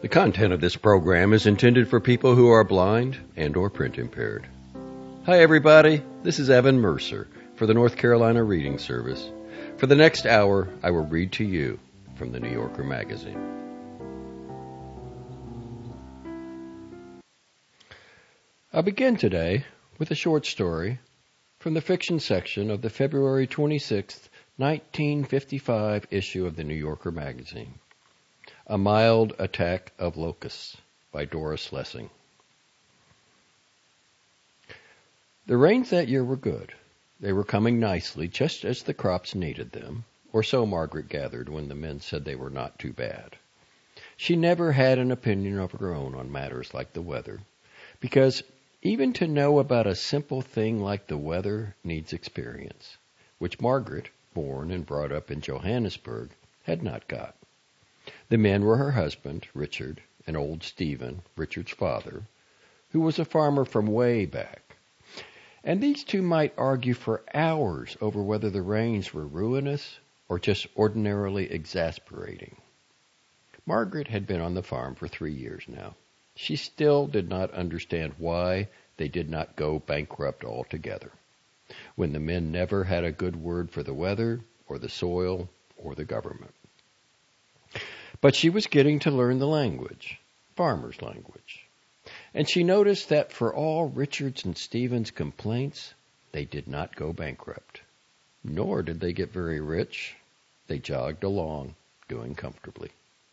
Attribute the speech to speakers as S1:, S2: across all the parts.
S1: The content of this program is intended for people who are blind and or print impaired. Hi everybody, this is Evan Mercer for the North Carolina Reading Service. For the next hour, I will read to you from the New Yorker magazine. I'll begin today with a short story from the fiction section of the February 26, 1955 issue of the New Yorker magazine. A Mild Attack of Locusts by Doris Lessing. The rains that year were good. They were coming nicely, just as the crops needed them, or so Margaret gathered when the men said they were not too bad. She never had an opinion of her own on matters like the weather, because even to know about a simple thing like the weather needs experience, which Margaret, born and brought up in Johannesburg, had not got. The men were her husband, Richard, and old Stephen, Richard's father, who was a farmer from way back. And these two might argue for hours over whether the rains were ruinous or just ordinarily exasperating. Margaret had been on the farm for 3 years now. She still did not understand why they did not go bankrupt altogether, when the men never had a good word for the weather or the soil or the government. But she was getting to learn the language, farmer's language. And she noticed that for all Richard's and Stephen's complaints, they did not go bankrupt. Nor did they get very rich. They jogged along, doing comfortably.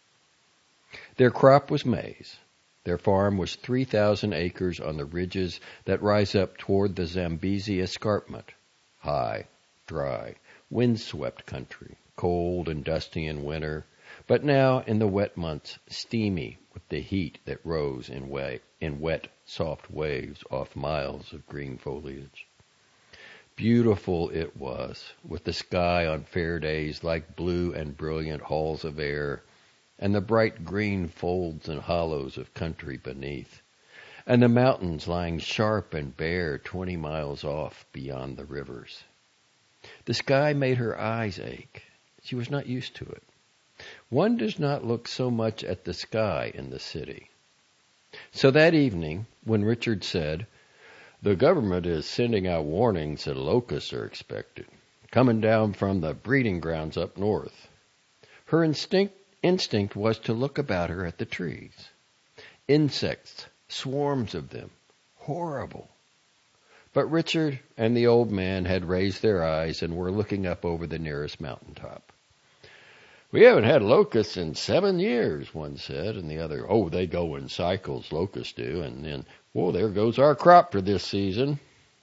S1: Their crop was maize. Their farm was 3,000 acres on the ridges that rise up toward the Zambezi escarpment. High, dry, wind-swept country, cold and dusty in winter, but now in the wet months steamy with the heat that rose in wet, soft waves off miles of green foliage. Beautiful it was, with the sky on fair days like blue and brilliant halls of air, and the bright green folds and hollows of country beneath, and the mountains lying sharp and bare 20 miles off beyond the rivers. The sky made her eyes ache. She was not used to it. One does not look so much at the sky in the city. So that evening, when Richard said, "The government is sending out warnings that locusts are expected, coming down from the breeding grounds up north," her instinct was to look about her at the trees. Insects, swarms of them, horrible. But Richard and the old man had raised their eyes and were looking up over the nearest mountaintop. "We haven't had locusts in 7 years, one said, and the other, "Oh, they go in cycles, locusts do," and then, "Well, there goes our crop for this season."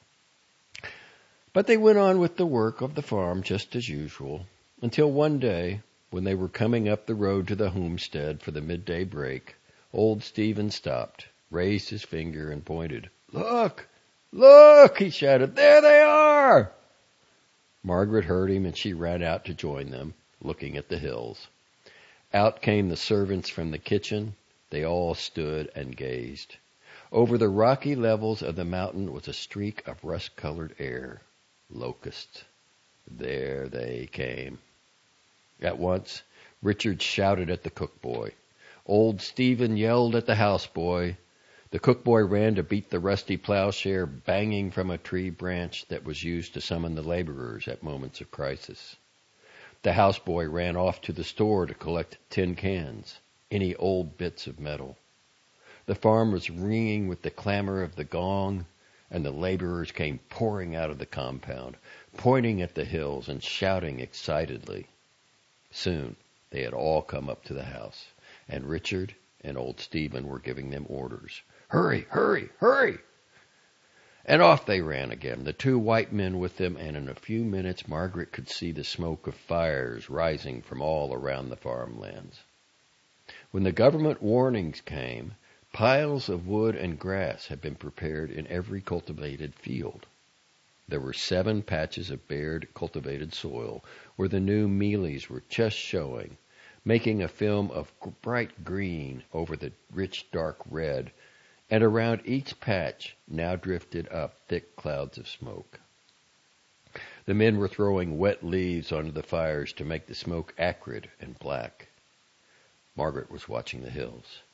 S1: But they went on with the work of the farm just as usual, until one day, when they were coming up the road to the homestead for the midday break, old Stephen stopped, raised his finger, and pointed. "Look! Look!" he shouted. "There they are!" Margaret heard him, and she ran out to join them, looking at the hills. Out came the servants from the kitchen. They all stood and gazed. Over the rocky levels of the mountain was a streak of rust-colored air. Locusts. There they came. At once, Richard shouted at the cook-boy. Old Stephen yelled at the houseboy. The cook-boy ran to beat the rusty plowshare banging from a tree branch that was used to summon the laborers at moments of crisis. The houseboy ran off to the store to collect tin cans, any old bits of metal. The farm was ringing with the clamor of the gong, and the laborers came pouring out of the compound, pointing at the hills and shouting excitedly. Soon they had all come up to the house, and Richard and old Stephen were giving them orders. "Hurry, hurry, hurry!" And off they ran again, the 2 white men with them, and in a few minutes Margaret could see the smoke of fires rising from all around the farmlands. When the government warnings came, piles of wood and grass had been prepared in every cultivated field. There were 7 patches of bared, cultivated soil where the new mealies were just showing, making a film of bright green over the rich dark red, and around each patch now drifted up thick clouds of smoke. The men were throwing wet leaves onto the fires to make the smoke acrid and black. Margaret was watching the hills.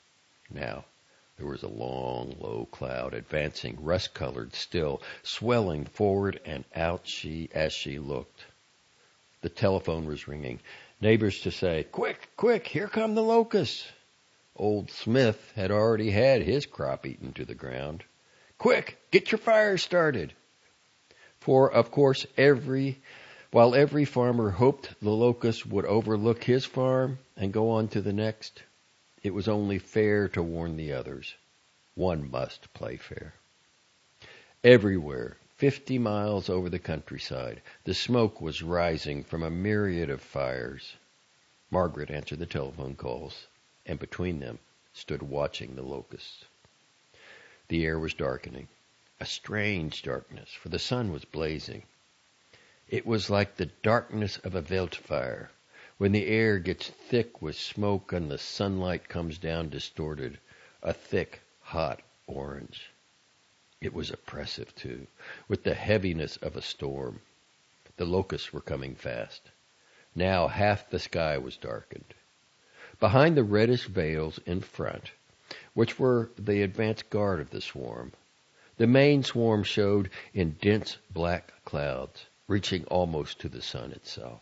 S1: Now there was a long, low cloud advancing, rust-colored still, swelling forward and out as she looked. The telephone was ringing. Neighbors to say, "Quick, quick, here come the locusts." Old Smith had already had his crop eaten to the ground. "Quick, get your fires started." For, of course, while every farmer hoped the locusts would overlook his farm and go on to the next, it was only fair to warn the others. One must play fair. Everywhere, 50 miles over the countryside, the smoke was rising from a myriad of fires. Margaret answered the telephone calls, and between them stood watching the locusts. The air was darkening, a strange darkness, for the sun was blazing. It was like the darkness of a wildfire, when the air gets thick with smoke and the sunlight comes down distorted, a thick, hot orange. It was oppressive, too, with the heaviness of a storm. The locusts were coming fast. Now half the sky was darkened. Behind the reddish veils in front, which were the advance guard of the swarm, the main swarm showed in dense black clouds, reaching almost to the sun itself.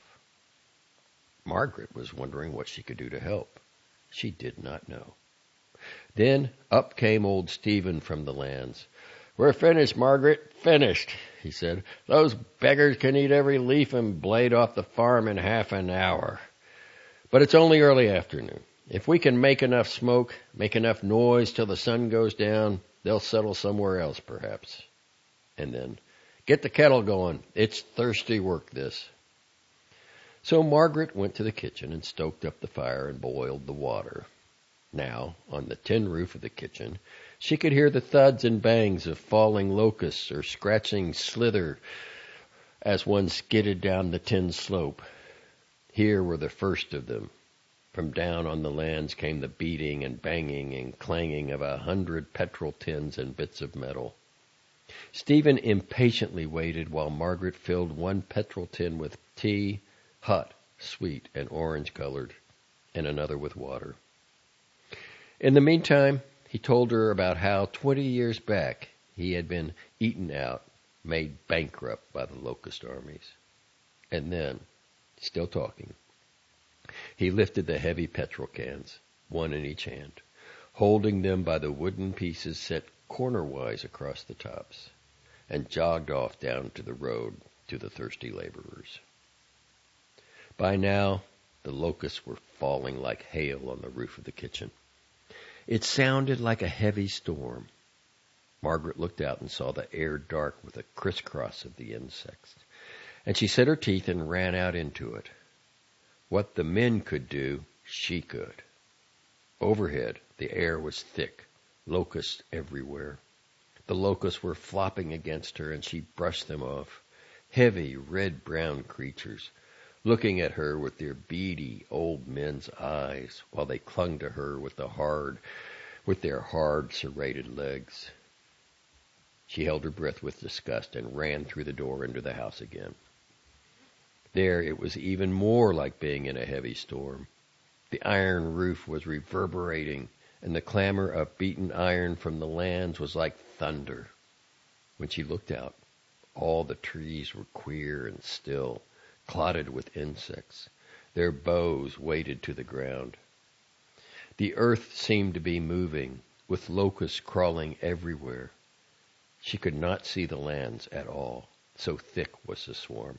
S1: Margaret was wondering what she could do to help. She did not know. Then up came old Stephen from the lands. "We're finished, Margaret, finished," he said. "Those beggars can eat every leaf and blade off the farm in half an hour. But it's only early afternoon. If we can make enough smoke, make enough noise till the sun goes down, they'll settle somewhere else, perhaps." And then, "Get the kettle going. It's thirsty work, this." So Margaret went to the kitchen and stoked up the fire and boiled the water. Now, on the tin roof of the kitchen, she could hear the thuds and bangs of falling locusts or scratching slither as one skidded down the tin slope. Here were the first of them. From down on the lands came the beating and banging and clanging of 100 petrol tins and bits of metal. Stephen impatiently waited while Margaret filled one petrol tin with tea, hot, sweet, and orange-colored, and another with water. In the meantime, he told her about how 20 years back he had been eaten out, made bankrupt by the locust armies. And then, still talking, he lifted the heavy petrol cans, one in each hand, holding them by the wooden pieces set cornerwise across the tops, and jogged off down to the road to the thirsty laborers. By now, the locusts were falling like hail on the roof of the kitchen. It sounded like a heavy storm. Margaret looked out and saw the air dark with a crisscross of the insects, and she set her teeth and ran out into it. What the men could do, she could. Overhead, the air was thick, locusts everywhere. The locusts were flopping against her, and she brushed them off. Heavy, red-brown creatures, looking at her with their beady old men's eyes, while they clung to her with their hard, serrated legs. She held her breath with disgust and ran through the door into the house again. There it was even more like being in a heavy storm. The iron roof was reverberating, and the clamor of beaten iron from the lands was like thunder. When she looked out, all the trees were queer and still, clotted with insects, their boughs weighted to the ground. The earth seemed to be moving, with locusts crawling everywhere. She could not see the lands at all, so thick was the swarm.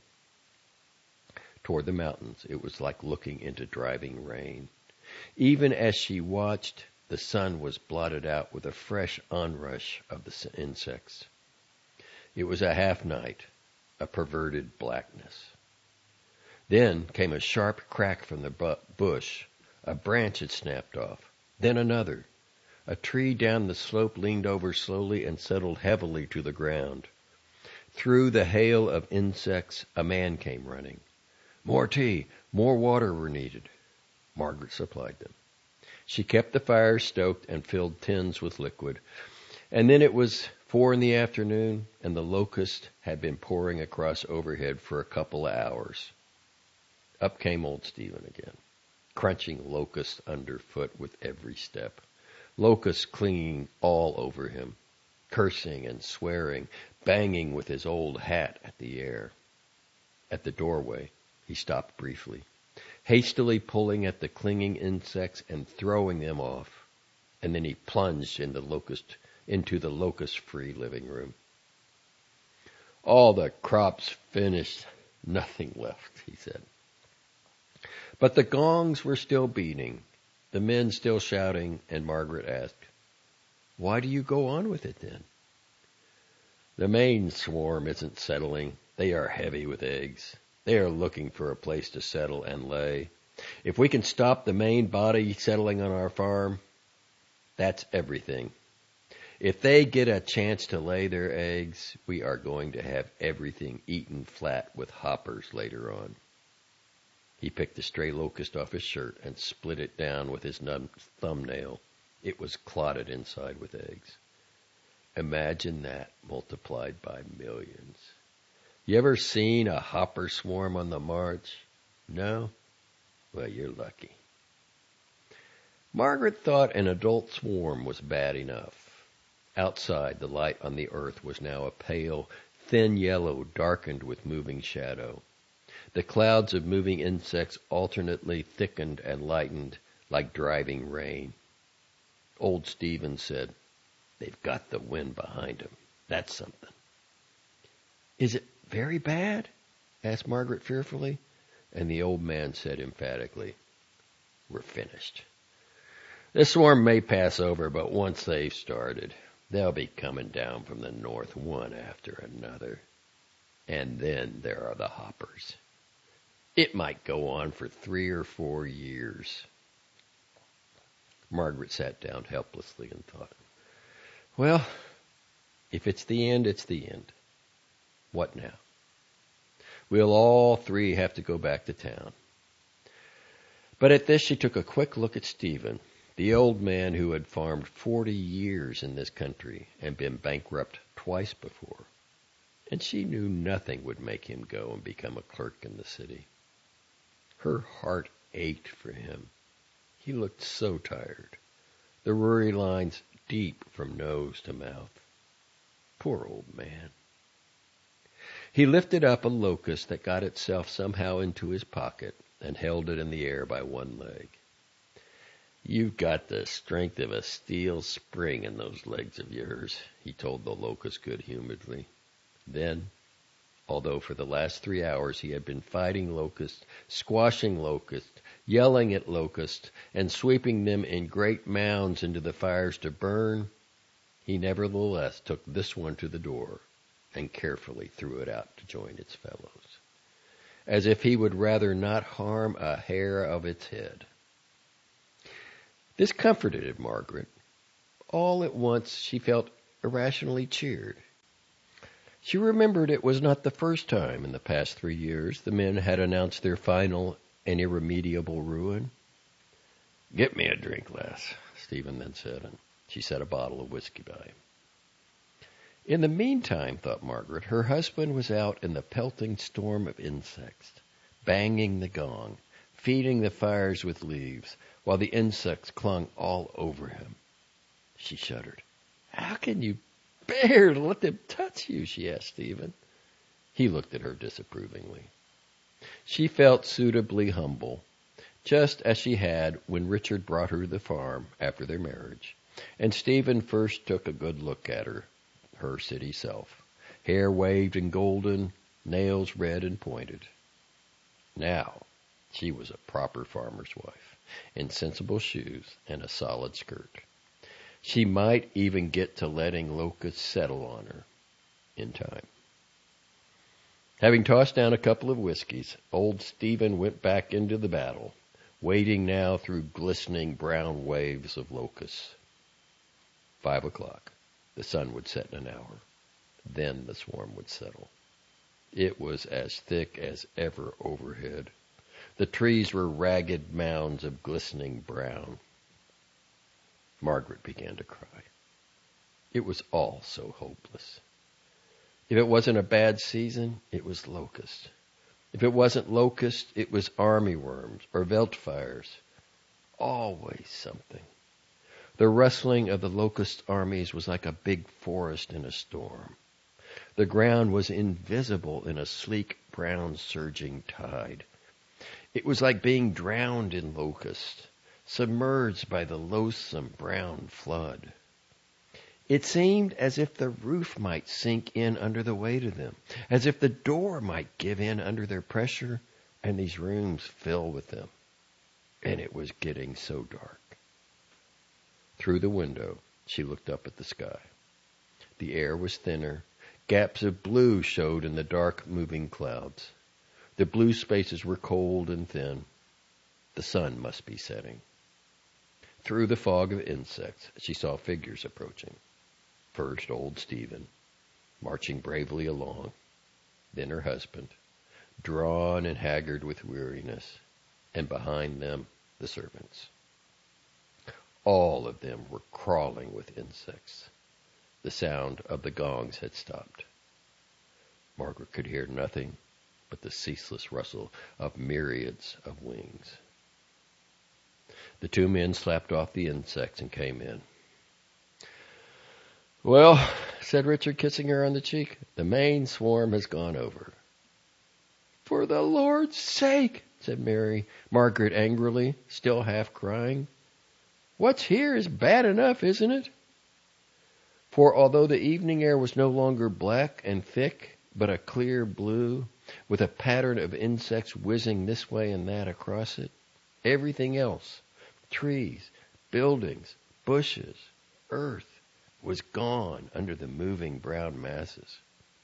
S1: Toward the mountains, it was like looking into driving rain. Even as she watched, the sun was blotted out with a fresh onrush of the insects. It was a half-night, a perverted blackness. Then came a sharp crack from the bush. A branch had snapped off. Then another. A tree down the slope leaned over slowly and settled heavily to the ground. Through the hail of insects, a man came running. More tea, more water were needed. Margaret supplied them. She kept the fire stoked and filled tins with liquid. And then it was 4 p.m, and the locusts had been pouring across overhead for a couple of hours. Up came old Stephen again, crunching locusts underfoot with every step. locusts clinging all over him, cursing and swearing, banging with his old hat at the air. At the doorway, he stopped briefly, hastily pulling at the clinging insects and throwing them off, and then he plunged into the locust-free living room. All the crops finished, nothing left, he said. But the gongs were still beating, the men still shouting, and Margaret asked, "Why do you go on with it then?" "The main swarm isn't settling. They are heavy with eggs. They are looking for a place to settle and lay. If we can stop the main body settling on our farm, that's everything. If they get a chance to lay their eggs, we are going to have everything eaten flat with hoppers later on." He picked a stray locust off his shirt and split it down with his thumbnail. It was clotted inside with eggs. Imagine that multiplied by millions. You ever seen a hopper swarm on the march? No? Well, you're lucky. Margaret thought an adult swarm was bad enough. Outside, the light on the earth was now a pale, thin yellow darkened with moving shadow. The clouds of moving insects alternately thickened and lightened like driving rain. Old Stephen said, "They've got the wind behind them. That's something." "Is it very bad?" asked Margaret fearfully, and the old man said emphatically, "We're finished. The swarm may pass over, but once they've started, they'll be coming down from the north one after another. And then there are the hoppers. It might go on for 3 or 4 years. Margaret sat down helplessly and thought, "Well, if it's the end, it's the end. What now? We'll all 3 have to go back to town." But at this she took a quick look at Stephen, the old man who had farmed 40 years in this country and been bankrupt twice before, and she knew nothing would make him go and become a clerk in the city. Her heart ached for him. He looked so tired, the worry lines deep from nose to mouth. Poor old man. He lifted up a locust that got itself somehow into his pocket and held it in the air by one leg. "You've got the strength of a steel spring in those legs of yours," he told the locust good-humoredly. Then, although for the last 3 hours he had been fighting locusts, squashing locusts, yelling at locusts, and sweeping them in great mounds into the fires to burn, he nevertheless took this one to the door and carefully threw it out to join its fellows, as if he would rather not harm a hair of its head. This comforted Margaret. All at once she felt irrationally cheered. She remembered it was not the first time in the past 3 years the men had announced their final and irremediable ruin. "Get me a drink, lass," Stephen then said, and she set a bottle of whiskey by him. In the meantime, thought Margaret, her husband was out in the pelting storm of insects, banging the gong, feeding the fires with leaves, while the insects clung all over him. She shuddered. "How can you bear to let them touch you?" she asked Stephen. He looked at her disapprovingly. She felt suitably humble, just as she had when Richard brought her to the farm after their marriage, and Stephen first took a good look at her city self, hair waved and golden, nails red and pointed. Now she was a proper farmer's wife, in sensible shoes and a solid skirt. She might even get to letting locusts settle on her in time. Having tossed down a couple of whiskeys, old Stephen went back into the battle, wading now through glistening brown waves of locusts. 5 o'clock. The sun would set in an hour. Then the swarm would settle. It was as thick as ever overhead. The trees were ragged mounds of glistening brown. Margaret began to cry. It was all so hopeless. If it wasn't a bad season, it was locust. If it wasn't locust, it was armyworms or veldt fires. Always something. The rustling of the locust armies was like a big forest in a storm. The ground was invisible in a sleek brown surging tide. It was like being drowned in locusts, submerged by the loathsome brown flood. It seemed as if the roof might sink in under the weight of them, as if the door might give in under their pressure, and these rooms fill with them. And it was getting so dark. Through the window, she looked up at the sky. The air was thinner. Gaps of blue showed in the dark, moving clouds. The blue spaces were cold and thin. The sun must be setting. Through the fog of insects, she saw figures approaching. First, old Stephen, marching bravely along. Then her husband, drawn and haggard with weariness. And behind them, the servants. All of them were crawling with insects. The sound of the gongs had stopped. Margaret could hear nothing but the ceaseless rustle of myriads of wings. The two men slapped off the insects and came in. "Well," said Richard, kissing her on the cheek, "the main swarm has gone over." "For the Lord's sake," said Margaret angrily, still half crying. "What's here is bad enough, isn't it?" For although the evening air was no longer black and thick, but a clear blue, with a pattern of insects whizzing this way and that across it, everything else, trees, buildings, bushes, earth, was gone under the moving brown masses.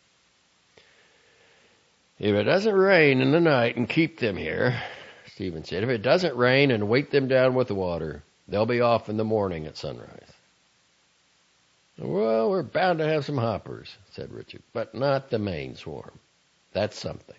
S1: "If it doesn't rain in the night and keep them here," Stephen said, "if it doesn't rain and weight them down with the water, they'll be off in the morning at sunrise." "Well, we're bound to have some hoppers," said Richard, "but not the main swarm. That's something."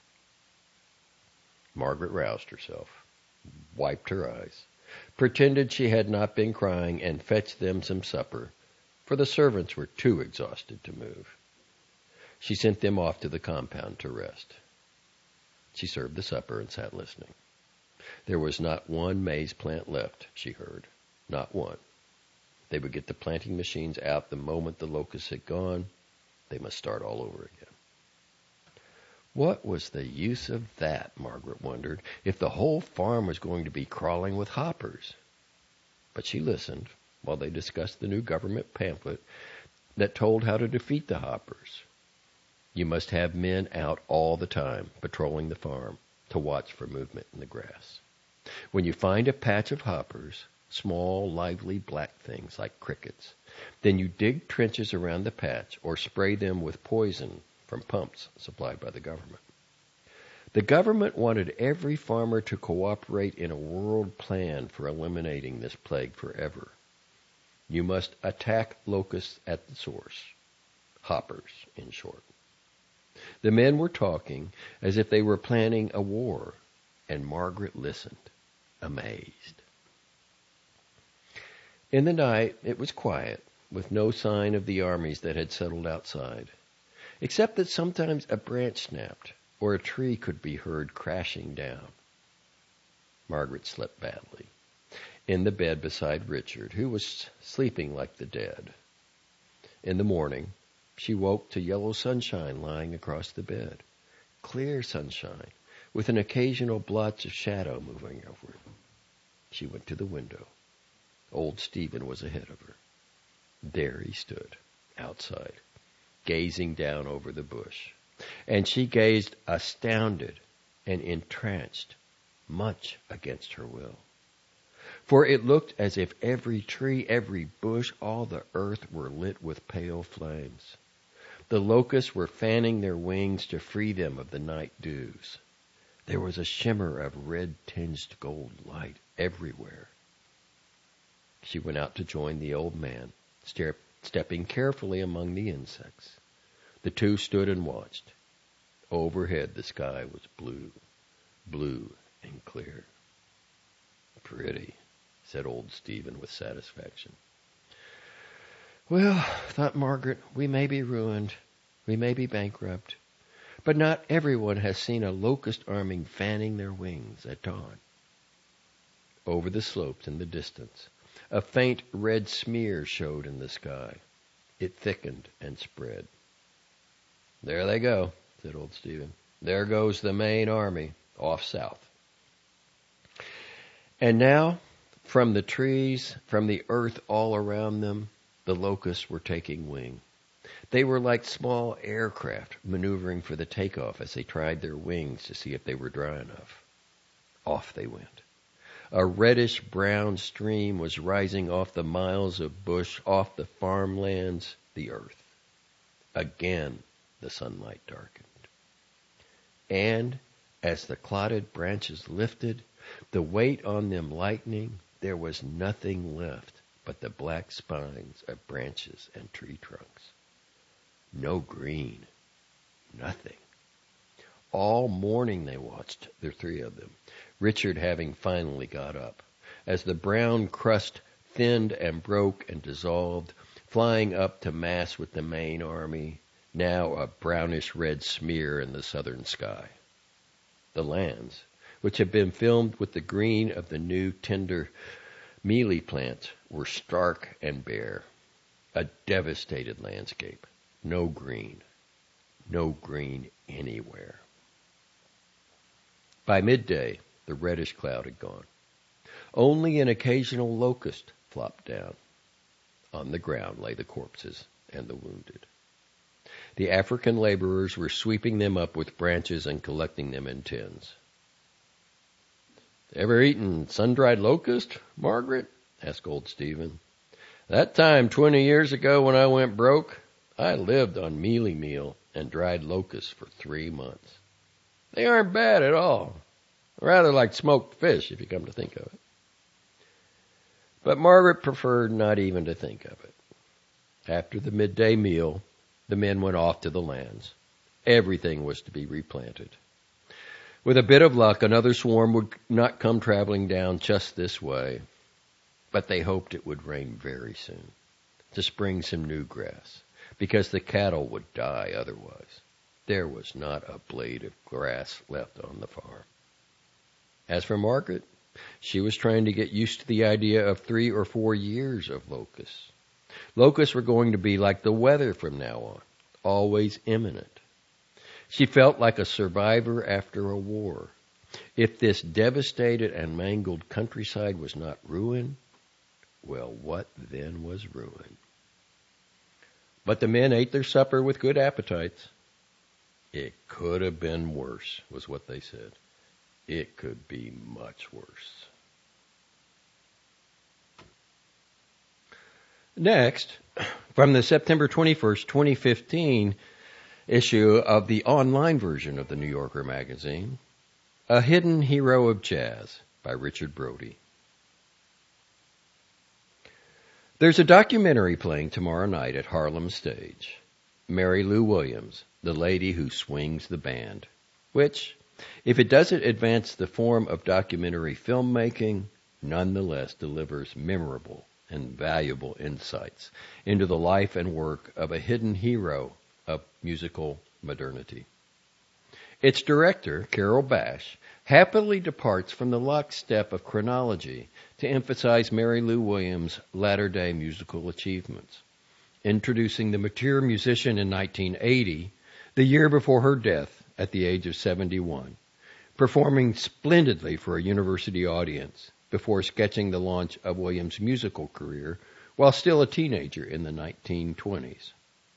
S1: Margaret roused herself, wiped her eyes, pretended she had not been crying, and fetched them some supper, for the servants were too exhausted to move. She sent them off to the compound to rest. She served the supper and sat listening. There was not one maize plant left, she heard. Not one. They would get the planting machines out the moment the locusts had gone. They must start all over again. What was the use of that, Margaret wondered, if the whole farm was going to be crawling with hoppers? But she listened while they discussed the new government pamphlet that told how to defeat the hoppers. You must have men out all the time, patrolling the farm, to watch for movement in the grass. When you find a patch of hoppers, small, lively black things like crickets, then you dig trenches around the patch or spray them with poison from pumps supplied by the government. The government wanted every farmer to cooperate in a world plan for eliminating this plague forever. You must attack locusts at the source. Hoppers, in short. The men were talking as if they were planning a war, and Margaret listened, amazed. In the night it was quiet, with no sign of the armies that had settled outside, except that sometimes a branch snapped, or a tree could be heard crashing down. Margaret slept badly, in the bed beside Richard, who was sleeping like the dead. In the morning, she woke to yellow sunshine lying across the bed. Clear sunshine, with an occasional blotch of shadow moving over it. She went to the window. Old Stephen was ahead of her. There he stood, outside, gazing down over the bush. And she gazed astounded and entranced, much against her will. For it looked as if every tree, every bush, all the earth were lit with pale flames. The locusts were fanning their wings to free them of the night dews. There was a shimmer of red-tinged gold light everywhere. She went out to join the old man, stepping carefully among the insects. The two stood and watched. Overhead the sky was blue, blue and clear. "Pretty," said old Stephen with satisfaction. "Well," thought Margaret, "we may be ruined, we may be bankrupt, but not everyone has seen a locust army fanning their wings at dawn." Over the slopes in the distance, A faint red smear showed in the sky. It thickened and spread. "There they go," said old Stephen. "There goes the main army, off south." And now, from the trees, from the earth all around them, the locusts were taking wing. They were like small aircraft maneuvering for the takeoff as they tried their wings to see if they were dry enough. Off they went. A reddish-brown stream was rising off the miles of bush, off the farmlands, the earth. Again the sunlight darkened. And as the clotted branches lifted, the weight on them lightening, there was nothing left but the black spines of branches and tree trunks. No green. Nothing. All morning they watched, the three of them, Richard having finally got up. As the brown crust thinned and broke and dissolved, flying up to mass with the main army, now a brownish-red smear in the southern sky. The lands, which had been filmed with the green of the new tender mealy plants, were stark and bare. A devastated landscape. No green. No green anywhere. By midday, the reddish cloud had gone. Only an occasional locust flopped down. On the ground lay the corpses and the wounded. The African laborers were sweeping them up with branches and collecting them in tins. "Ever eaten sun-dried locust, Margaret?" asked old Stephen. "That time 20 years ago when I went broke, I lived on mealy meal and dried locusts for 3 months. They aren't bad at all. Rather like smoked fish, if you come to think of it." But Margaret preferred not even to think of it. After the midday meal, the men went off to the lands. Everything was to be replanted. With a bit of luck, another swarm would not come traveling down just this way, but they hoped it would rain very soon to spring some new grass, because the cattle would die otherwise. There was not a blade of grass left on the farm. As for Margaret, she was trying to get used to the idea of 3 or 4 years of locusts. Locusts were going to be like the weather from now on, always imminent. She felt like a survivor after a war. If this devastated and mangled countryside was not ruin, well, what then was ruin? But the men ate their supper with good appetites. It could have been worse, was what they said. It could be much worse. Next, from the September 21st, 2015 issue of the online version of the New Yorker magazine, A Hidden Hero of Jazz by Richard Brody. There's a documentary playing tomorrow night at Harlem Stage. Mary Lou Williams, the lady who swings the band, which, if it doesn't advance the form of documentary filmmaking, nonetheless delivers memorable and valuable insights into the life and work of a hidden hero of musical modernity. Its director, Carol Bash, happily departs from the lockstep of chronology to emphasize Mary Lou Williams' latter-day musical achievements, introducing the mature musician in 1980, the year before her death at the age of 71, performing splendidly for a university audience before sketching the launch of Williams' musical career while still a teenager in the 1920s.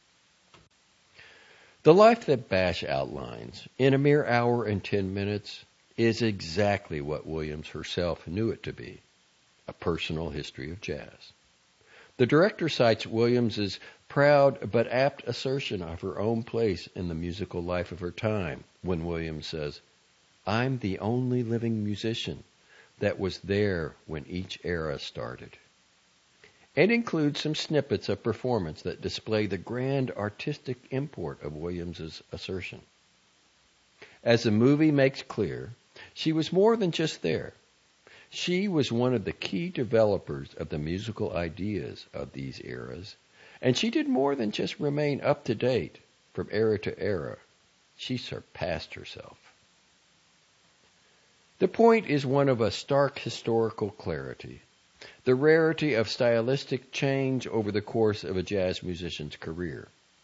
S1: The life that Bash outlines in a mere hour and 10 minutes is exactly what Williams herself knew it to be, a personal history of jazz. The director cites Williams's proud but apt assertion of her own place in the musical life of her time when Williams says, "I'm the only living musician that was there when each era started," and includes some snippets of performance that display the grand artistic import of Williams's assertion. As the movie makes clear, she was more than just there. She was one of the key developers of the musical ideas of these eras, and she did more than just remain up to date from era to era. She surpassed herself. The point is one of a stark historical clarity, the rarity of stylistic change over the course of a jazz musician's career.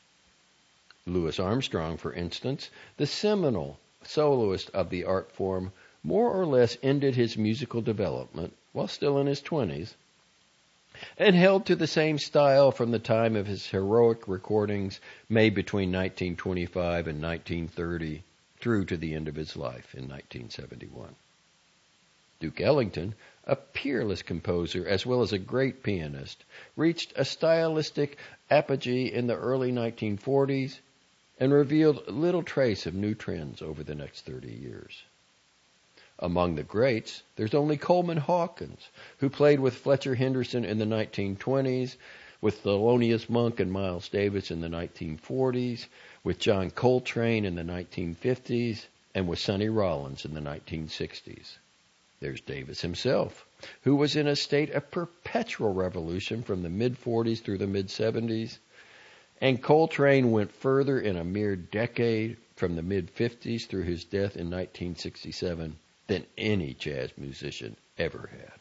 S1: Louis Armstrong, for instance, the seminal soloist of the art form, more or less ended his musical development while still in his 20s, and held to the same style from the time of his heroic recordings made between 1925 and 1930 through to the end of his life in 1971. Duke Ellington, a peerless composer as well as a great pianist, reached a stylistic apogee in the early 1940s and revealed little trace of new trends over the next 30 years. Among the greats, there's only Coleman Hawkins, who played with Fletcher Henderson in the 1920s, with Thelonious Monk and Miles Davis in the 1940s, with John Coltrane in the 1950s, and with Sonny Rollins in the 1960s. There's Davis himself, who was in a state of perpetual revolution from the mid-40s through the mid-70s, and Coltrane went further in a mere decade from the mid-50s through his death in 1967 than any jazz musician ever had.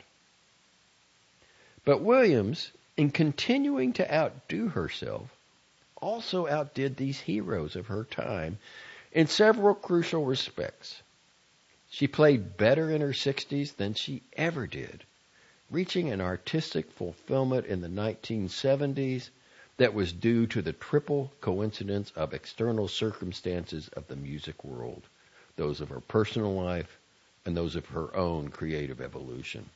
S1: But Williams, in continuing to outdo herself, also outdid these heroes of her time in several crucial respects. She played better in her 60s than she ever did, reaching an artistic fulfillment in the 1970s that was due to the triple coincidence of external circumstances of the music world, those of her personal life and those of her own creative evolution.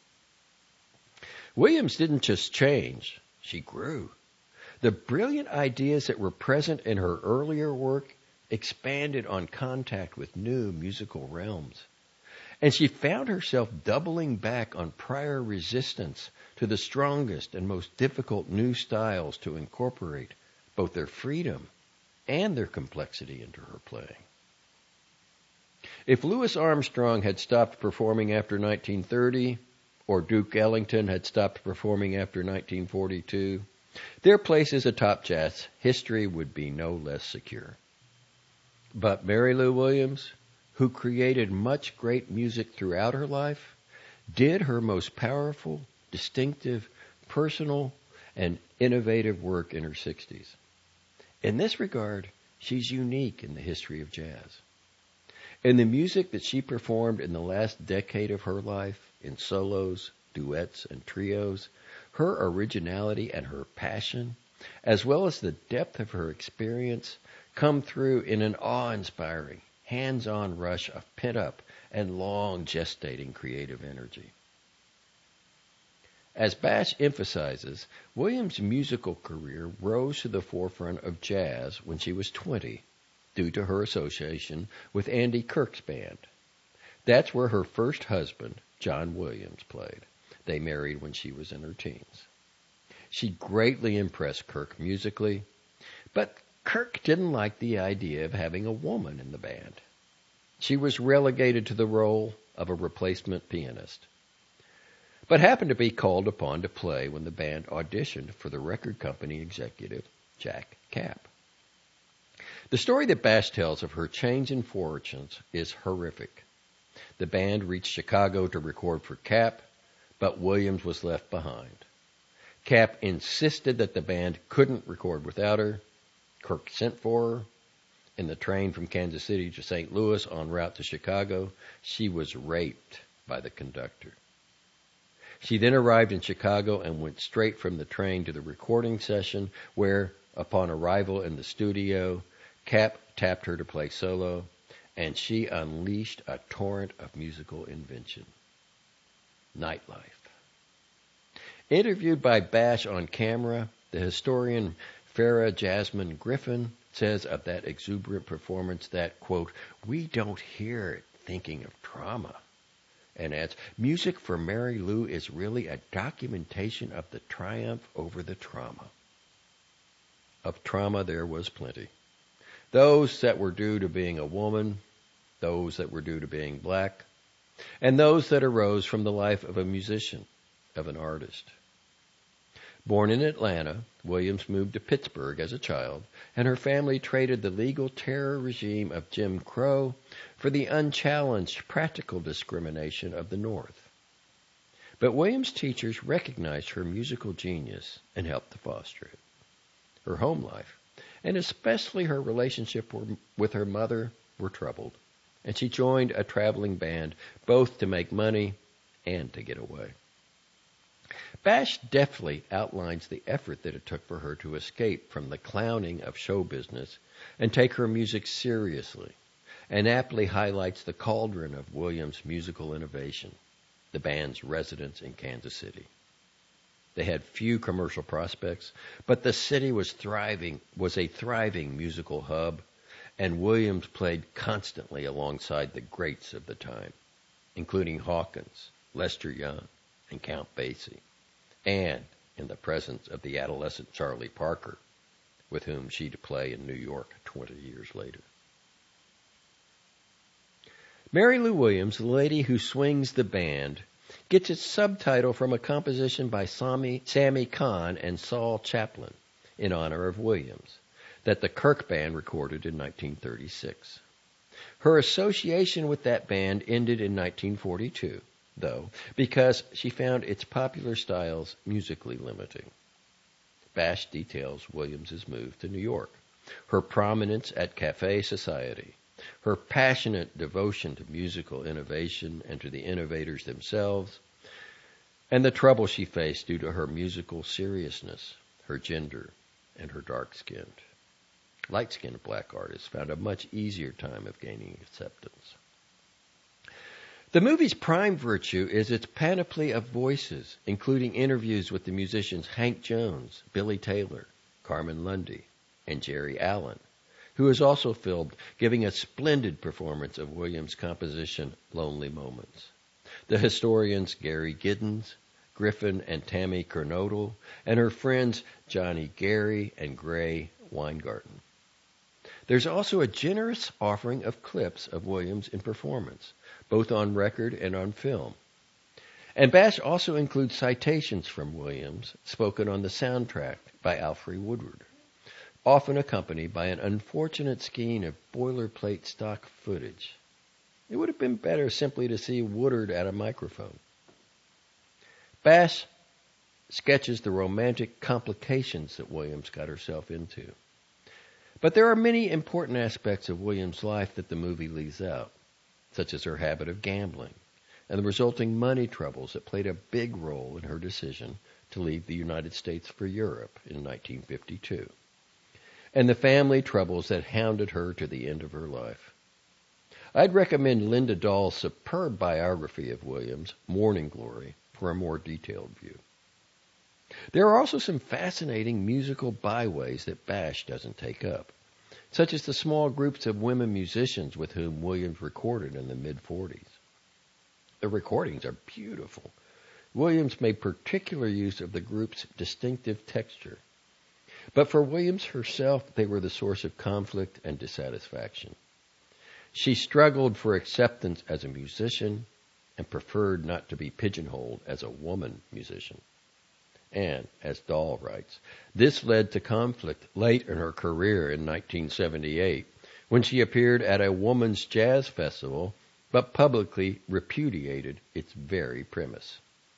S1: Williams didn't just change, she grew. The brilliant ideas that were present in her earlier work expanded on contact with new musical realms. And she found herself doubling back on prior resistance to the strongest and most difficult new styles to incorporate both their freedom and their complexity into her playing. If Louis Armstrong had stopped performing after 1930, or Duke Ellington had stopped performing after 1942, their places atop jazz history would be no less secure. But Mary Lou Williams, who created much great music throughout her life, did her most powerful, distinctive, personal, and innovative work in her 60s. In this regard, she's unique in the history of jazz. In the music that she performed in the last decade of her life, in solos, duets, and trios, her originality and her passion, as well as the depth of her experience, come through in an awe-inspiring, hands-on rush of pent-up and long gestating creative energy. As Bash emphasizes, Williams' musical career rose to the forefront of jazz when she was 20, due to her association with Andy Kirk's band. That's where her first husband, John Williams, played. They married when she was in her teens. She greatly impressed Kirk musically, but Kirk didn't like the idea of having a woman in the band. She was relegated to the role of a replacement pianist, but happened to be called upon to play when the band auditioned for the record company executive, Jack Kapp. The story that Bash tells of her change in fortunes is horrific. The band reached Chicago to record for Kapp, but Williams was left behind. Kapp insisted that the band couldn't record without her. Kirk sent for her. In the train from Kansas City to St. Louis en route to Chicago, she was raped by the conductor. She then arrived in Chicago and went straight from the train to the recording session where, upon arrival in the studio, Kapp tapped her to play solo, and she unleashed a torrent of musical invention. Nightlife. Interviewed by Bash on camera, the historian Farah Jasmine Griffin says of that exuberant performance that, quote, "We don't hear it thinking of trauma," and adds, "Music for Mary Lou is really a documentation of the triumph over the trauma." Of trauma there was plenty. Those that were due to being a woman, those that were due to being black, and those that arose from the life of a musician, of an artist. Born in Atlanta, Williams moved to Pittsburgh as a child, and her family traded the legal terror regime of Jim Crow for the unchallenged practical discrimination of the North. But Williams' teachers recognized her musical genius and helped to foster it. Her home life, and especially her relationship with her mother, were troubled, and she joined a traveling band both to make money and to get away. Bash deftly outlines the effort that it took for her to escape from the clowning of show business and take her music seriously, and aptly highlights the cauldron of Williams' musical innovation, the band's residence in Kansas City. They had few commercial prospects, but the city was a thriving musical hub, and Williams played constantly alongside the greats of the time, including Hawkins, Lester Young, and Count Basie, and in the presence of the adolescent Charlie Parker, with whom she'd play in New York 20 years later. Mary Lou Williams, The Lady Who Swings the Band, gets its subtitle from a composition by Sammy Cahn and Saul Chaplin in honor of Williams that the Kirk Band recorded in 1936. Her association with that band ended in 1942, though, because she found its popular styles musically limiting. Bash details Williams's move to New York, her prominence at Cafe Society, her passionate devotion to musical innovation and to the innovators themselves, and the trouble she faced due to her musical seriousness, her gender, and her dark-skinned. Light-skinned black artists found a much easier time of gaining acceptance. The movie's prime virtue is its panoply of voices, including interviews with the musicians Hank Jones, Billy Taylor, Carmen Lundy, and Jerry Allen, who is also filmed giving a splendid performance of Williams' composition Lonely Moments. The historians Gary Giddens, Griffin and Tammy Kernodle, and her friends Johnny Gary and Gray Weingarten. There's also a generous offering of clips of Williams in performance, both on record and on film. And Bash also includes citations from Williams spoken on the soundtrack by Alfre Woodard, often accompanied by an unfortunate skein of boilerplate stock footage. It would have been better simply to see Woodard at a microphone. Bash sketches the romantic complications that Williams got herself into. But there are many important aspects of Williams' life that the movie leaves out, such as her habit of gambling and the resulting money troubles that played a big role in her decision to leave the United States for Europe in 1952, and the family troubles that hounded her to the end of her life. I'd recommend Linda Dahl's superb biography of Williams, Morning Glory, for a more detailed view. There are also some fascinating musical byways that Bash doesn't take up, such as the small groups of women musicians with whom Williams recorded in the mid-40s. The recordings are beautiful. Williams made particular use of the group's distinctive texture. But for Williams herself, they were the source of conflict and dissatisfaction. She struggled for acceptance as a musician and preferred not to be pigeonholed as a woman musician. And, as Dahl writes, this led to conflict late in her career in 1978, when she appeared at a woman's jazz festival, but publicly repudiated its very premise.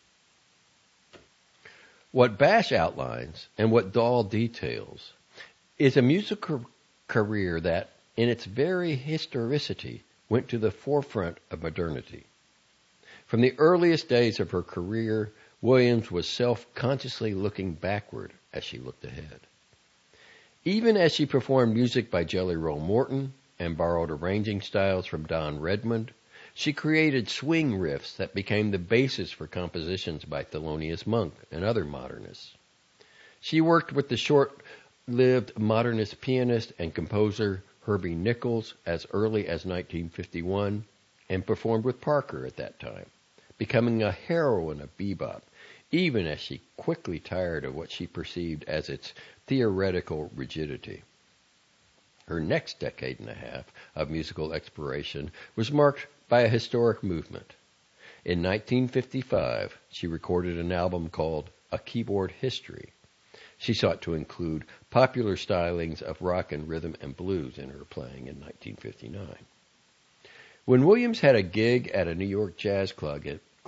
S1: What Bash outlines, and what Dahl details, is a musical career that, in its very historicity, went to the forefront of modernity. From the earliest days of her career, Williams was self-consciously looking backward as she looked ahead. Even as she performed music by Jelly Roll Morton and borrowed arranging styles from Don Redmond, she created swing riffs that became the basis for compositions by Thelonious Monk and other modernists. She worked with the short-lived modernist pianist and composer Herbie Nichols as early as 1951 and performed with Parker at that time, becoming a heroine of bebop, even as she quickly tired of what she perceived as its theoretical rigidity. Her next decade and a half of musical exploration was marked by a historic movement. In 1955, she recorded an album called A Keyboard History. She sought to include popular stylings of rock and rhythm and blues in her playing in 1959. When Williams had a gig at a New York jazz club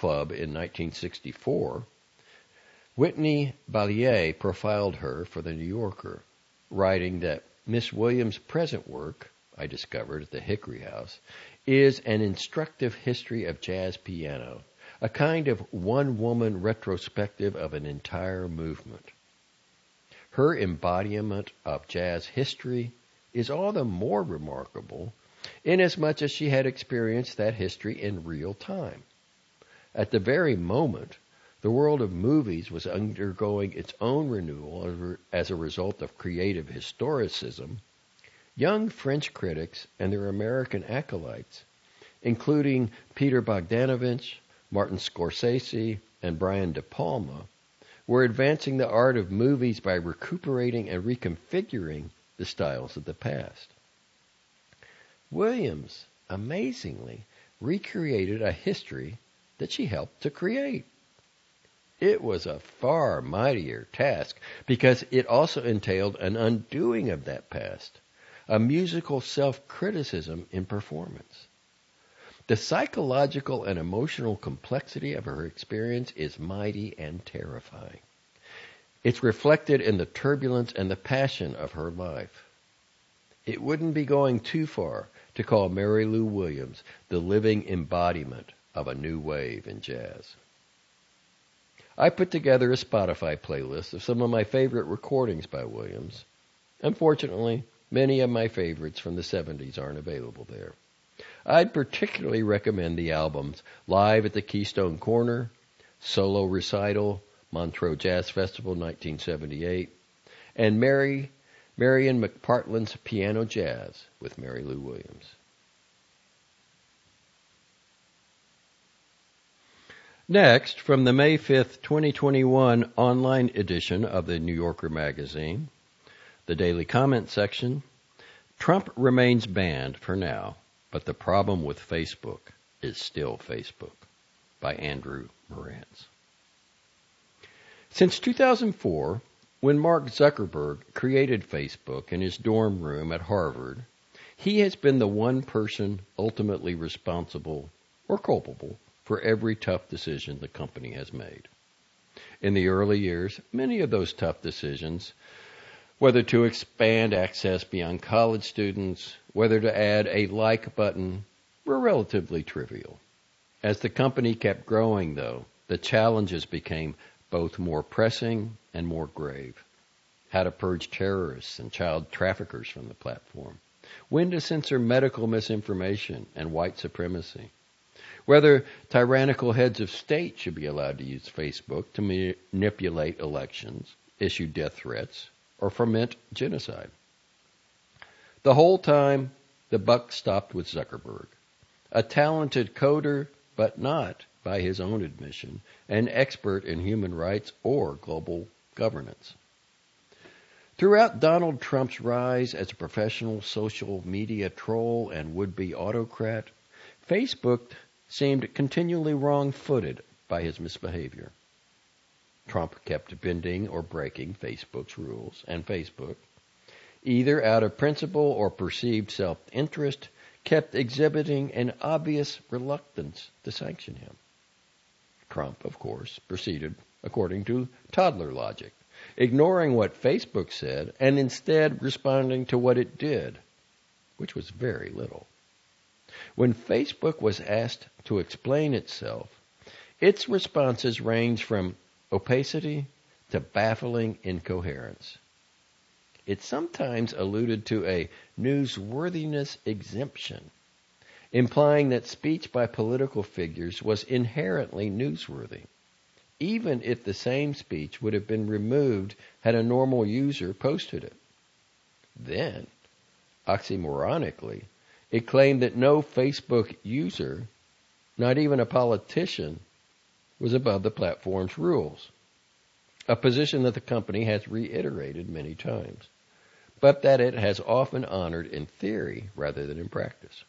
S1: Club in 1964, Whitney Balliet profiled her for The New Yorker, writing that Miss Williams' present work, I discovered at the Hickory House, is an instructive history of jazz piano, a kind of one-woman retrospective of an entire movement. Her embodiment of jazz history is all the more remarkable inasmuch as she had experienced that history in real time. At the very moment, the world of movies was undergoing its own renewal as a result of creative historicism. Young French critics and their American acolytes, including Peter Bogdanovich, Martin Scorsese, and Brian De Palma, were advancing the art of movies by recuperating and reconfiguring the styles of the past. Williams, amazingly, recreated a history that she helped to create. It was a far mightier task because it also entailed an undoing of that past, a musical self-criticism in performance. The psychological and emotional complexity of her experience is mighty and terrifying. It's reflected in the turbulence and the passion of her life. It wouldn't be going too far to call Mary Lou Williams the living embodiment of a new wave in jazz. I put together a Spotify playlist of some of my favorite recordings by Williams. Unfortunately, many of my favorites from the 70s aren't available there. I'd particularly recommend the albums Live at the Keystone Corner, Solo Recital, Montreux Jazz Festival 1978, and Marian McPartland's Piano Jazz with Mary Lou Williams. Next, from the May 5th, 2021 online edition of the New Yorker magazine, the daily comment section, Trump remains banned for now, but the problem with Facebook is still Facebook, by Andrew Morantz. Since 2004, when Mark Zuckerberg created Facebook in his dorm room at Harvard, he has been the one person ultimately responsible or culpable for every tough decision the company has made. In the early years, many of those tough decisions, whether to expand access beyond college students, whether to add a like button, were relatively trivial. As the company kept growing, though, the challenges became both more pressing and more grave. How to purge terrorists and child traffickers from the platform. When to censor medical misinformation and white supremacy. Whether tyrannical heads of state should be allowed to use Facebook to manipulate elections, issue death threats, or foment genocide. The whole time, the buck stopped with Zuckerberg, a talented coder, but not, by his own admission, an expert in human rights or global governance. Throughout Donald Trump's rise as a professional social media troll and would-be autocrat, Facebook seemed continually wrong-footed by his misbehavior. Trump kept bending or breaking Facebook's rules, and Facebook, either out of principle or perceived self-interest, kept exhibiting an obvious reluctance to sanction him. Trump, of course, proceeded according to toddler logic, ignoring what Facebook said and instead responding to what it did, which was very little. When Facebook was asked to explain itself, its responses ranged from opacity to baffling incoherence. It sometimes alluded to a newsworthiness exemption, implying that speech by political figures was inherently newsworthy, even if the same speech would have been removed had a normal user posted it. Then, oxymoronically, it claimed that no Facebook user, not even a politician, was above the platform's rules, a position that the company has reiterated many times, but that it has often honored in theory rather than in practice.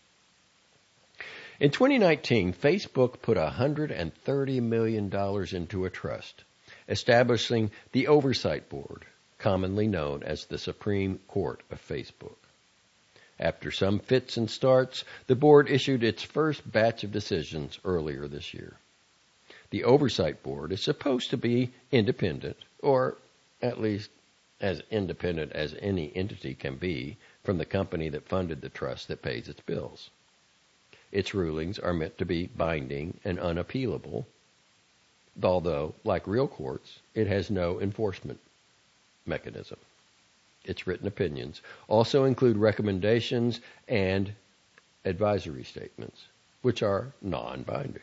S1: In 2019, Facebook put $130 million into a trust, establishing the Oversight Board, commonly known as the Supreme Court of Facebook. After some fits and starts, the board issued its first batch of decisions earlier this year. The Oversight Board is supposed to be independent, or at least as independent as any entity can be from the company that funded the trust that pays its bills. Its rulings are meant to be binding and unappealable, although, like real courts, it has no enforcement mechanism. Its written opinions also include recommendations and advisory statements, which are non-binding.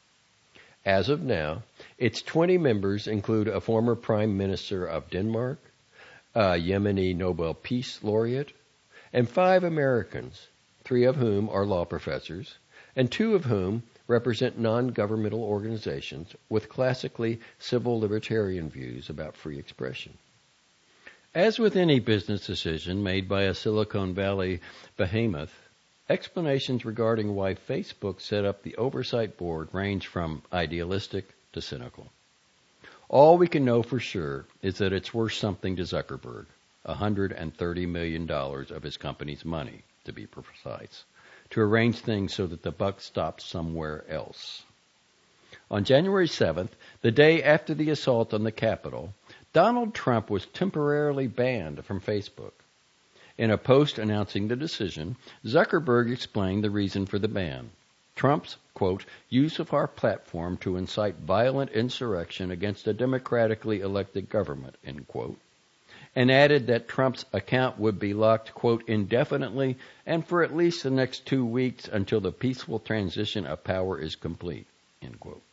S1: As of now, its 20 members include a former Prime Minister of Denmark, a Yemeni Nobel Peace Laureate, and 5 Americans, 3 of whom are law professors, and 2 of whom represent non-governmental organizations with classically civil libertarian views about free expression. As with any business decision made by a Silicon Valley behemoth, explanations regarding why Facebook set up the Oversight Board range from idealistic to cynical. All we can know for sure is that it's worth something to Zuckerberg, $130 million of his company's money, to be precise, to arrange things so that the buck stops somewhere else. On January 7th, the day after the assault on the Capitol, Donald Trump was temporarily banned from Facebook. In a post announcing the decision, Zuckerberg explained the reason for the ban. Trump's, quote, use of our platform to incite violent insurrection against a democratically elected government, end quote, and added that Trump's account would be locked, quote, indefinitely and for at least the next 2 weeks until the peaceful transition of power is complete, end quote.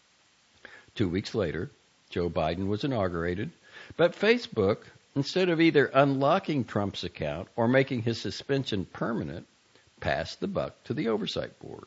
S1: 2 weeks later, Joe Biden was inaugurated, but Facebook, instead of either unlocking Trump's account or making his suspension permanent, passed the buck to the Oversight Board.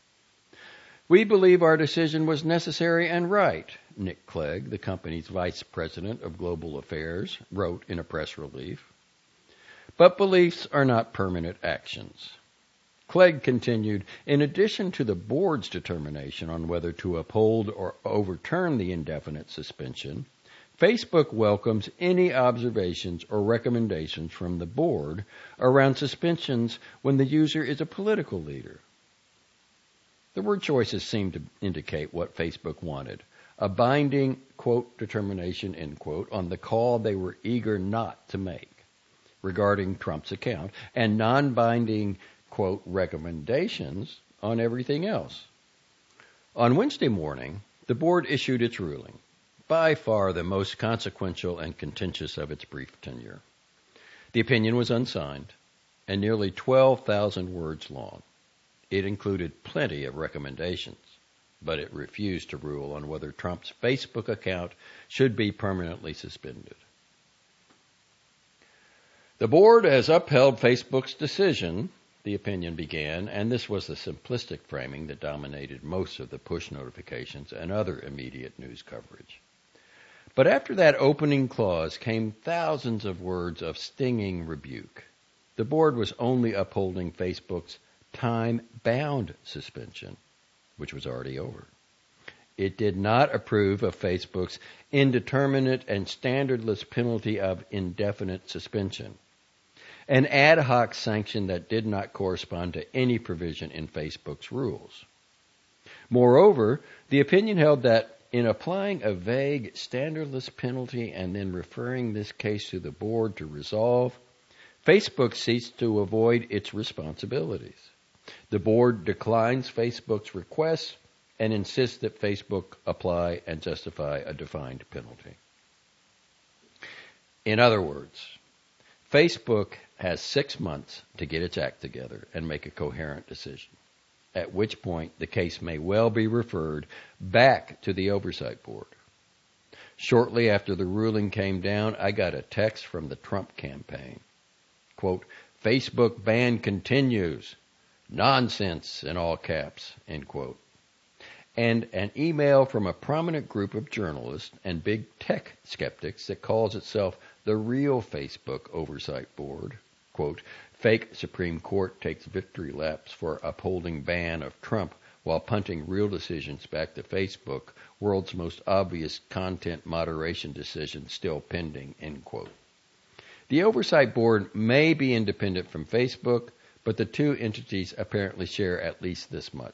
S1: We believe our decision was necessary and right, Nick Clegg, the company's vice president of global affairs, wrote in a press release. But beliefs are not permanent actions. Clegg continued, in addition to the board's determination on whether to uphold or overturn the indefinite suspension, Facebook welcomes any observations or recommendations from the board around suspensions when the user is a political leader. The word choices seem to indicate what Facebook wanted, a binding, quote, determination, end quote, on the call they were eager not to make regarding Trump's account, and non-binding, quote, recommendations on everything else. On Wednesday morning, the board issued its ruling, by far the most consequential and contentious of its brief tenure. The opinion was unsigned and nearly 12,000 words long. It included plenty of recommendations, but it refused to rule on whether Trump's Facebook account should be permanently suspended. The board has upheld Facebook's decision, the opinion began, and this was the simplistic framing that dominated most of the push notifications and other immediate news coverage. But after that opening clause came thousands of words of stinging rebuke. The board was only upholding Facebook's time-bound suspension, which was already over. It did not approve of Facebook's indeterminate and standardless penalty of indefinite suspension, an ad hoc sanction that did not correspond to any provision in Facebook's rules. Moreover, the opinion held that in applying a vague, standardless penalty and then referring this case to the board to resolve, Facebook seeks to avoid its responsibilities. The board declines Facebook's request and insists that Facebook apply and justify a defined penalty. In other words, Facebook has 6 months to get its act together and make a coherent decision, at which point the case may well be referred back to the Oversight Board. Shortly after the ruling came down, I got a text from the Trump campaign. Quote, Facebook ban continues. Nonsense, in all caps, end quote. And an email from a prominent group of journalists and big tech skeptics that calls itself the real Facebook Oversight Board. Quote, fake Supreme Court takes victory laps for upholding ban of Trump while punting real decisions back to Facebook, world's most obvious content moderation decision still pending, end quote. The Oversight Board may be independent from Facebook, but the two entities apparently share at least this much.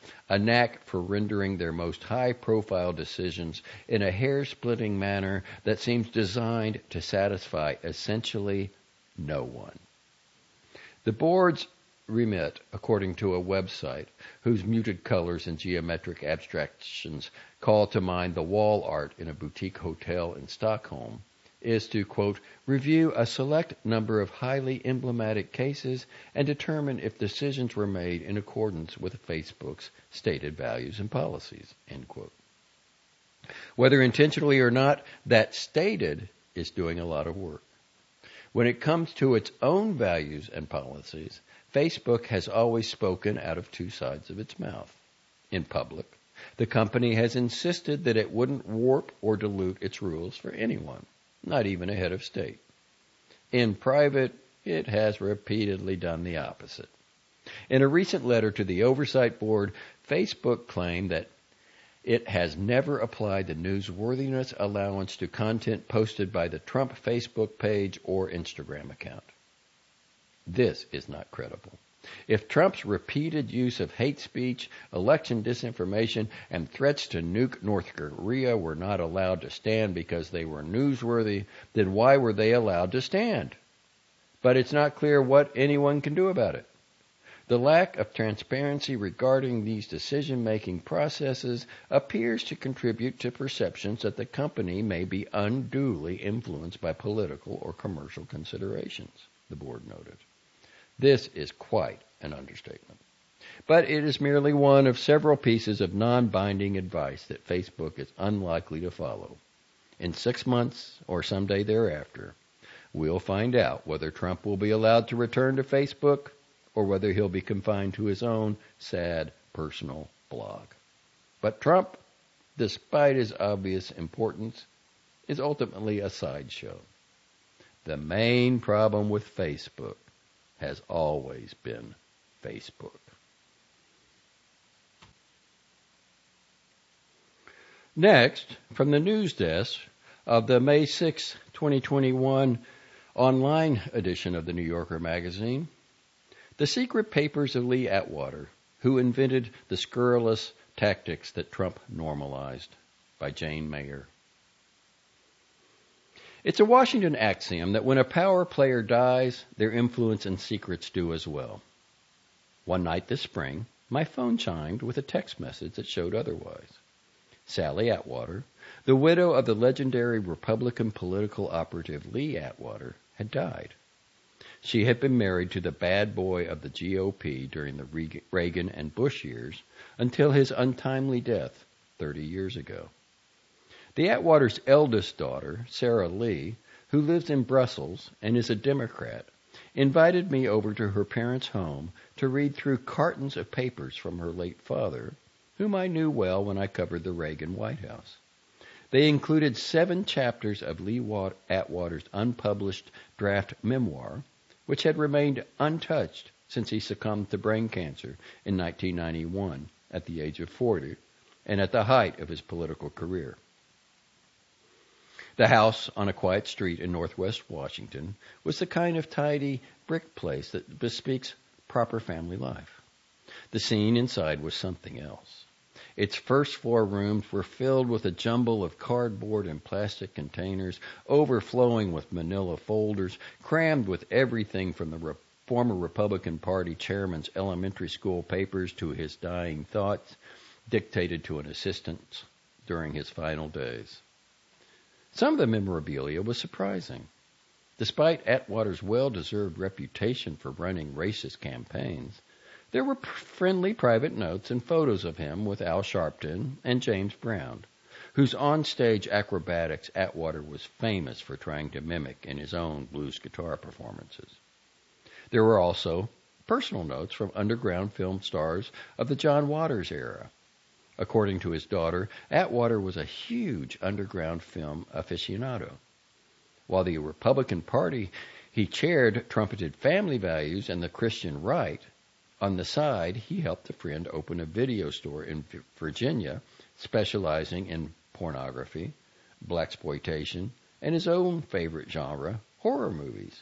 S1: a knack for rendering their most high-profile decisions in a hair-splitting manner that seems designed to satisfy essentially no one. The board's remit, according to a website whose muted colors and geometric abstractions call to mind the wall art in a boutique hotel in Stockholm, is to, quote, review a select number of highly emblematic cases and determine if decisions were made in accordance with Facebook's stated values and policies, end quote. Whether intentionally or not, that stated is doing a lot of work. When it comes to its own values and policies, Facebook has always spoken out of two sides of its mouth. In public, the company has insisted that it wouldn't warp or dilute its rules for anyone, not even a head of state. In private, it has repeatedly done the opposite. In a recent letter to the Oversight Board, Facebook claimed that it has never applied the newsworthiness allowance to content posted by the Trump Facebook page or Instagram account. This is not credible. If Trump's repeated use of hate speech, election disinformation, and threats to nuke North Korea were not allowed to stand because they were newsworthy, then why were they allowed to stand? But it's not clear what anyone can do about it. The lack of transparency regarding these decision-making processes appears to contribute to perceptions that the company may be unduly influenced by political or commercial considerations, the board noted. This is quite an understatement. But it is merely one of several pieces of non-binding advice that Facebook is unlikely to follow. In 6 months or someday thereafter, we'll find out whether Trump will be allowed to return to Facebook or whether he'll be confined to his own sad personal blog. But Trump, despite his obvious importance, is ultimately a sideshow. The main problem with Facebook has always been Facebook. Next, from the news desk of the May 6, 2021 online edition of the New Yorker magazine, The Secret Papers of Lee Atwater, Who Invented the Scurrilous Tactics That Trump Normalized, by Jane Mayer. It's a Washington axiom that when a power player dies, their influence and secrets do as well. One night this spring, my phone chimed with a text message that showed otherwise. Sally Atwater, the widow of the legendary Republican political operative Lee Atwater, had died. She had been married to the bad boy of the GOP during the Reagan and Bush years until his untimely death 30 years ago. The Atwaters' eldest daughter, Sarah Lee, who lives in Brussels and is a Democrat, invited me over to her parents' home to read through cartons of papers from her late father, whom I knew well when I covered the Reagan White House. They included 7 chapters of Lee Atwater's unpublished draft memoir, which had remained untouched since he succumbed to brain cancer in 1991 at the age of 40 and at the height of his political career. The house on a quiet street in northwest Washington was the kind of tidy brick place that bespeaks proper family life. The scene inside was something else. Its first-floor rooms were filled with a jumble of cardboard and plastic containers, overflowing with manila folders, crammed with everything from the former Republican Party chairman's elementary school papers to his dying thoughts, dictated to an assistant during his final days. Some of the memorabilia was surprising. Despite Atwater's well-deserved reputation for running racist campaigns, there were friendly private notes and photos of him with Al Sharpton and James Brown, whose on-stage acrobatics Atwater was famous for trying to mimic in his own blues guitar performances. There were also personal notes from underground film stars of the John Waters era. According to his daughter, Atwater was a huge underground film aficionado. While the Republican Party he chaired trumpeted family values and the Christian right, on the side he helped a friend open a video store in Virginia specializing in pornography, blaxploitation, and his own favorite genre, horror movies.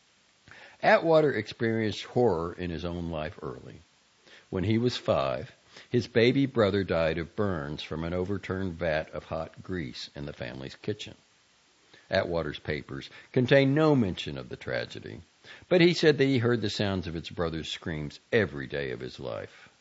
S1: Atwater experienced horror in his own life early. When he was 5, His baby brother died of burns from an overturned vat of hot grease in the family's kitchen. Atwater's papers contain no mention of the tragedy, but he said that he heard the sounds of his brother's screams every day of his life.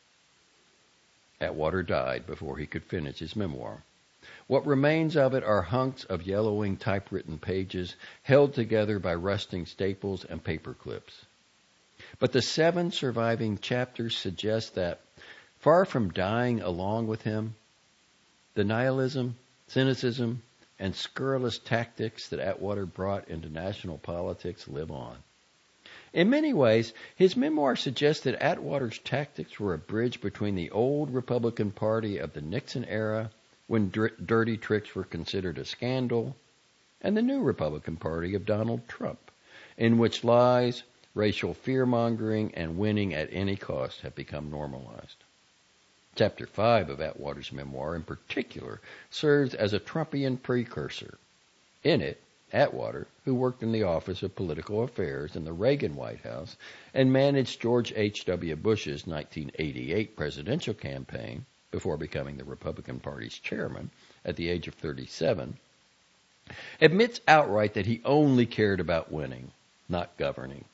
S1: Atwater died before he could finish his memoir. What remains of it are hunks of yellowing typewritten pages held together by rusting staples and paper clips. But the 7 surviving chapters suggest that, far from dying along with him, the nihilism, cynicism, and scurrilous tactics that Atwater brought into national politics live on. In many ways, his memoir suggests that Atwater's tactics were a bridge between the old Republican Party of the Nixon era, when dirty tricks were considered a scandal, and the new Republican Party of Donald Trump, in which lies, racial fear-mongering, and winning at any cost have become normalized. Chapter 5 of Atwater's memoir, in particular, serves as a Trumpian precursor. In it, Atwater, who worked in the Office of Political Affairs in the Reagan White House and managed George H.W. Bush's 1988 presidential campaign before becoming the Republican Party's chairman at the age of 37, admits outright that he only cared about winning, not governing.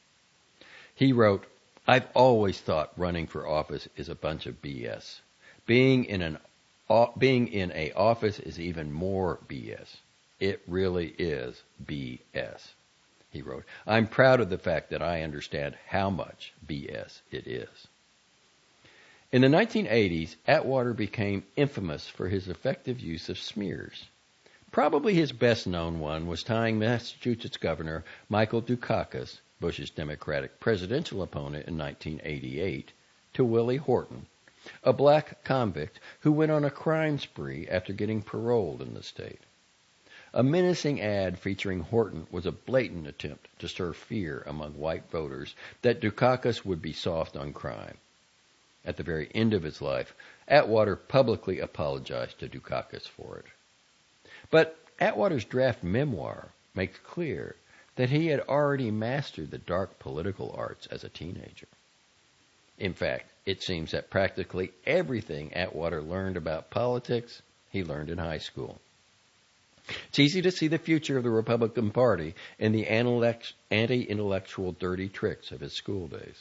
S1: He wrote, "I've always thought running for office is a bunch of BS. Being in a office is even more BS. It really is BS," he wrote. "I'm proud of the fact that I understand how much BS it is." In the 1980s, Atwater became infamous for his effective use of smears. Probably his best-known one was tying Massachusetts Governor Michael Dukakis, Bush's Democratic presidential opponent in 1988, to Willie Horton, a black convict who went on a crime spree after getting paroled in the state. A menacing ad featuring Horton was a blatant attempt to stir fear among white voters that Dukakis would be soft on crime. At the very end of his life, Atwater publicly apologized to Dukakis for it. But Atwater's draft memoir makes clear that he had already mastered the dark political arts as a teenager. In fact, it seems that practically everything Atwater learned about politics, he learned in high school. It's easy to see the future of the Republican Party in the anti-intellectual dirty tricks of his school days.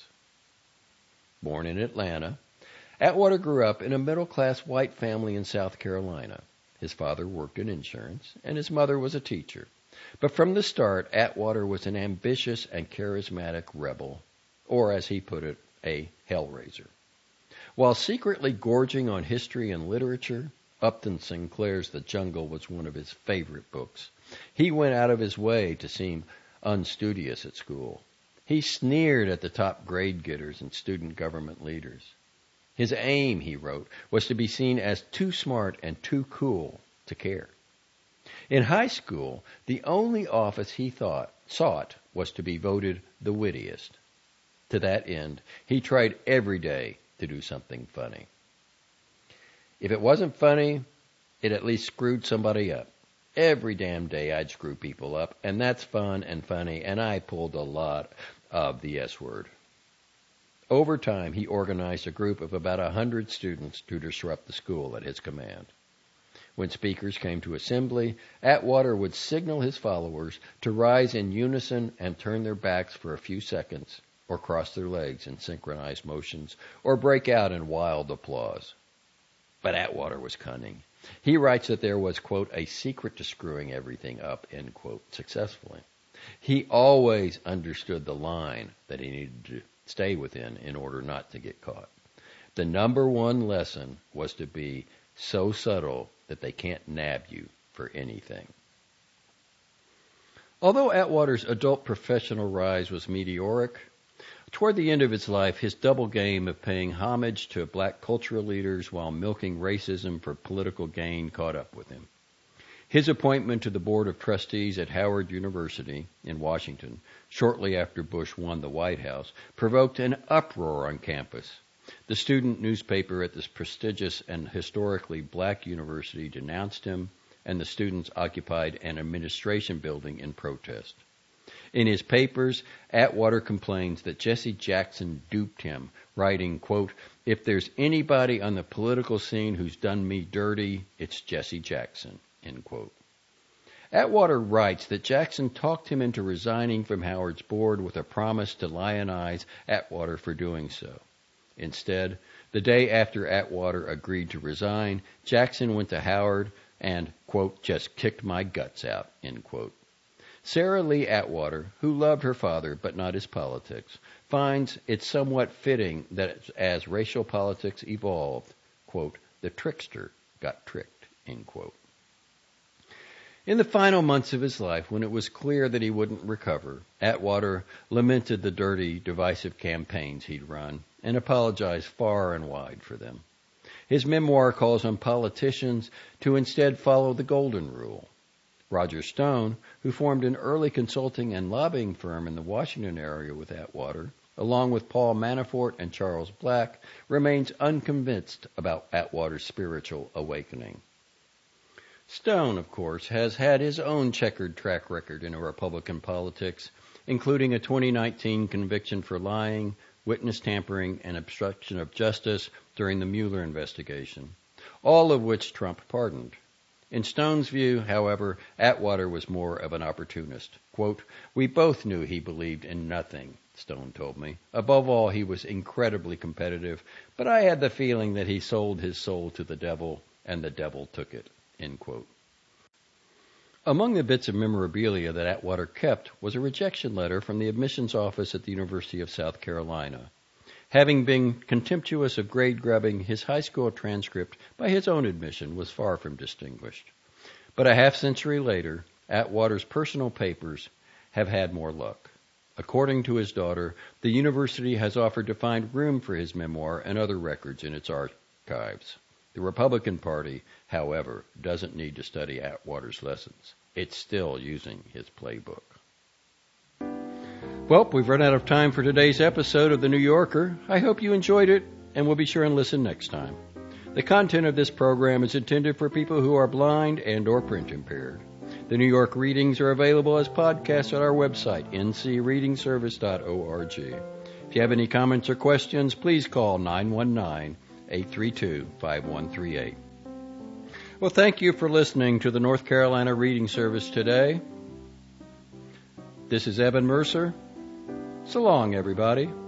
S1: Born in Atlanta, Atwater grew up in a middle-class white family in South Carolina. His father worked in insurance, and his mother was a teacher. But from the start, Atwater was an ambitious and charismatic rebel, or as he put it, a hellraiser. While secretly gorging on history and literature, Upton Sinclair's The Jungle was one of his favorite books. He went out of his way to seem unstudious at school. He sneered at the top grade getters and student government leaders. His aim, he wrote, was to be seen as too smart and too cool to care. In high school, the only office he sought was to be voted the wittiest. To that end, he tried every day to do something funny. If it wasn't funny, it at least screwed somebody up. Every damn day I'd screw people up, and that's fun and funny, and I pulled a lot of the S word. Over time, he organized a group of about 100 students to disrupt the school at his command. When speakers came to assembly, Atwater would signal his followers to rise in unison and turn their backs for a few seconds, or cross their legs in synchronized motions, or break out in wild applause. But Atwater was cunning. He writes that there was, quote, a secret to screwing everything up, end quote, successfully. He always understood the line that he needed to stay within in order not to get caught. The number one lesson was to be so subtle that they can't nab you for anything. Although Atwater's adult professional rise was meteoric, toward the end of his life, his double game of paying homage to black cultural leaders while milking racism for political gain caught up with him. His appointment to the Board of Trustees at Howard University in Washington, shortly after Bush won the White House, provoked an uproar on campus. The student newspaper at this prestigious and historically black university denounced him, and the students occupied an administration building in protest. In his papers, Atwater complains that Jesse Jackson duped him writing, quote, "If there's anybody on the political scene who's done me dirty, it's Jesse Jackson," end quote. Atwater writes that Jackson talked him into resigning from Howard's board with a promise to lionize Atwater for doing so. Instead, the day after Atwater agreed to resign, Jackson went to Howard and, quote, "just kicked my guts out," end quote. Sarah Lee Atwater, who loved her father but not his politics, finds it somewhat fitting that as racial politics evolved, quote, "the trickster got tricked," end quote. In the final months of his life, when it was clear that he wouldn't recover, Atwater lamented the dirty, divisive campaigns he'd run and apologized far and wide for them. His memoir calls on politicians to instead follow the golden rule. Roger Stone, who formed an early consulting and lobbying firm in the Washington area with Atwater, along with Paul Manafort and Charles Black, remains unconvinced about Atwater's spiritual awakening. Stone, of course, has had his own checkered track record in Republican politics, including a 2019 conviction for lying, witness tampering, and obstruction of justice during the Mueller investigation, all of which Trump pardoned. In Stone's view, however, Atwater was more of an opportunist. Quote, "We both knew he believed in nothing," Stone told me. "Above all, he was incredibly competitive, but I had the feeling that he sold his soul to the devil, and the devil took it," end quote. Among the bits of memorabilia that Atwater kept was a rejection letter from the admissions office at the University of South Carolina. Having been contemptuous of grade grubbing, his high school transcript, by his own admission, was far from distinguished. But a half-century later, Atwater's personal papers have had more luck. According to his daughter, the university has offered to find room for his memoir and other records in its archives. The Republican Party, however, doesn't need to study Atwater's lessons. It's still using his playbook. Well, we've run out of time for today's episode of The New Yorker. I hope you enjoyed it, and we'll be sure and listen next time. The content of this program is intended for people who are blind and or print impaired. The New York readings are available as podcasts at our website, ncreadingservice.org. If you have any comments or questions, please call 919-832-5138. Well, thank you for listening to the North Carolina Reading Service today. This is Evan Mercer. So long, everybody.